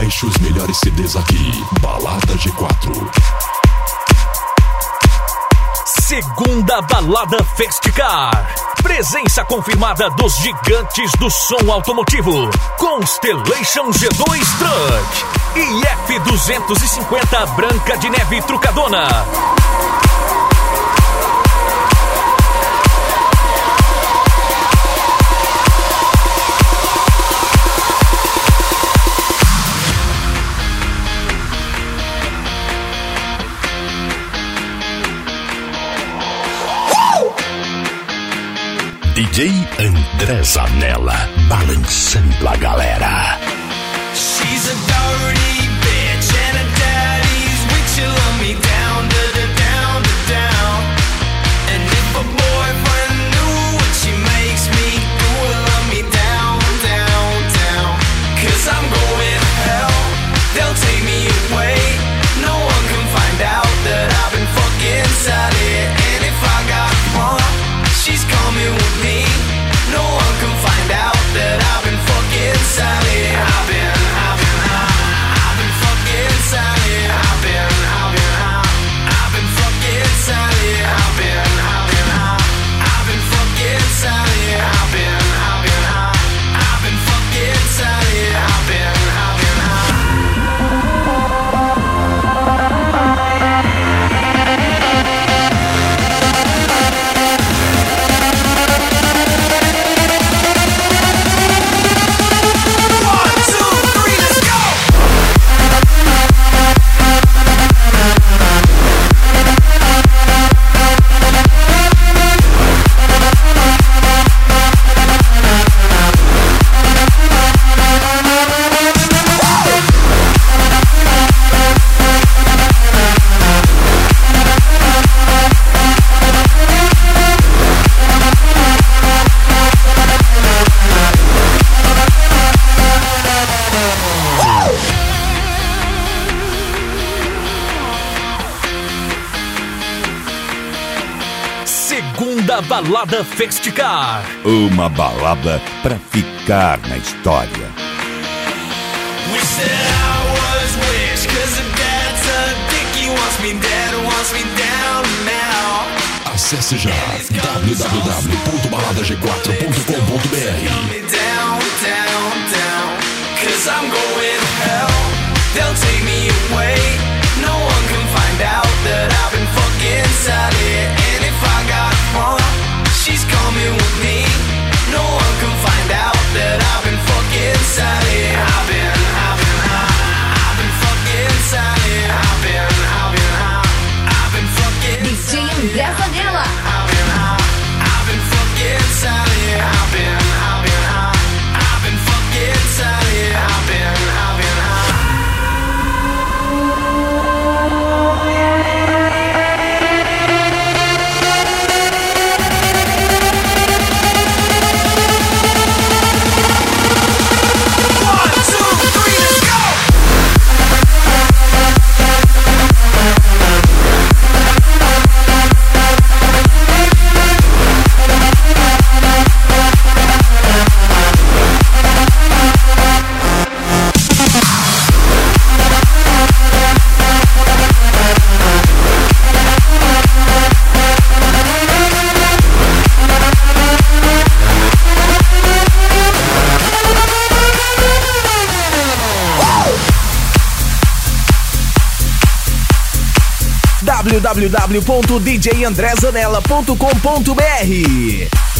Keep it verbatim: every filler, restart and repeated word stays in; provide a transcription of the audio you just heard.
Baixe os melhores C Ds aqui. Balada G quatro. Segunda Balada Festcar. Presença confirmada dos gigantes do som automotivo. Constellation G dois Truck e F duzentos e cinquenta Branca de Neve Trucadona. D J André Zanella, balançando a galera. She's a dirty bitch and her daddy's weak. She'll love me down, da da down, da down. And if a boyfriend knew what she makes me do, will love me down, down, down. Cause I'm going to hell, they'll take me away. No one can find out that I've been fucking Sally. And if I got one, she's coming with me. No one can find out that I've been fucking Sally. I've been, I've been, I've, I've been fucking Sally. I've been, I've been, I've, I've been fucking Sally. I've been, I've been, I've, I've been fucking Sally. I've been, I've been, I've, I've been fucking Sally. I've been, I've been, Segunda Balada Festcar. Uma balada pra ficar na história. wish that I was rich, cause the dad's a dick. He wants me dead, wants me down now. Acesse já w w w ponto balada g quatro ponto com ponto b r. Me down, down, down. Cause I'm going to hell, they'll take me away. No one can find out that I've been fucking Sally. And if I got one, she's coming with me. No one can find out that I've been fucking Sally. I've been, I've been, I've, I've been fucking Sally. I've been, I've been, I've, I've been fucking D J André Zanella. I've been, I've, I've been fucking Sally. I've been, I've been, I've, I've been fucking Sally. I've been, I've been, I've. One, two, three, let's go! w w w ponto d j andré zanella ponto com ponto b r.